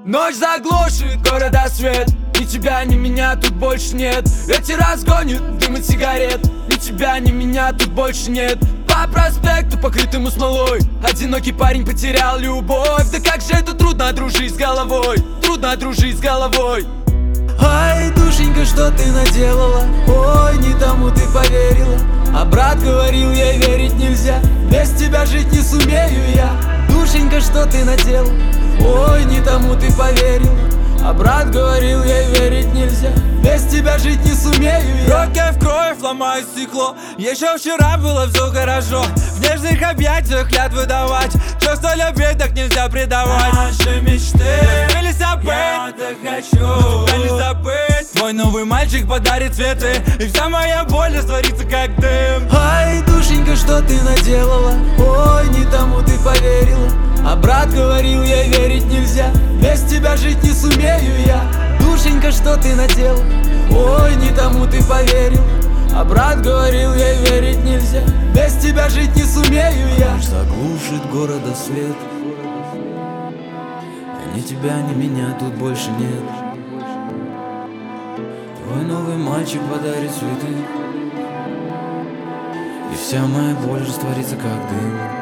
Ночь заглушит города свет. Ни тебя, ни меня тут больше нет. Ветер разгонит дым от сигарет. Ни тебя, ни меня тут больше нет. По проспекту, покрытому смолой, одинокий парень потерял любовь. Да как же это трудно дружить с головой. Трудно дружить с головой. Ай, душенька, что ты наделала? Ой, не тому ты поверила. А брат говорил, ей верить нельзя. Без тебя жить не сумею я. Душенька, что ты наделала? Ой, не тому ты поверила. А брат говорил, ей верить нельзя. Без тебя жить не сумею я. Руки в кровь, ломаю стекло. Еще вчера было все хорошо. В нежных объятиях клятвы давать. Чувство любви так нельзя предавать. Наши мечты, Или забыть, я так хочу. тебя не забыть. Твой новый мальчик подарит цветы. И вся моя боль растворится как дым. Ай, душенька, что ты наделала? Ой, не тому ты поверила. А брат говорил, ей верить нельзя. Без тебя жить не сумею я. Душенька, что ты наделала? Ой, не тому ты поверил. А брат говорил, ей верить нельзя. Без тебя жить не сумею я. Ночь заглушит города свет. Ни тебя, ни меня тут больше нет. Твой новый мальчик подарит цветы. И вся моя боль растворится как дым.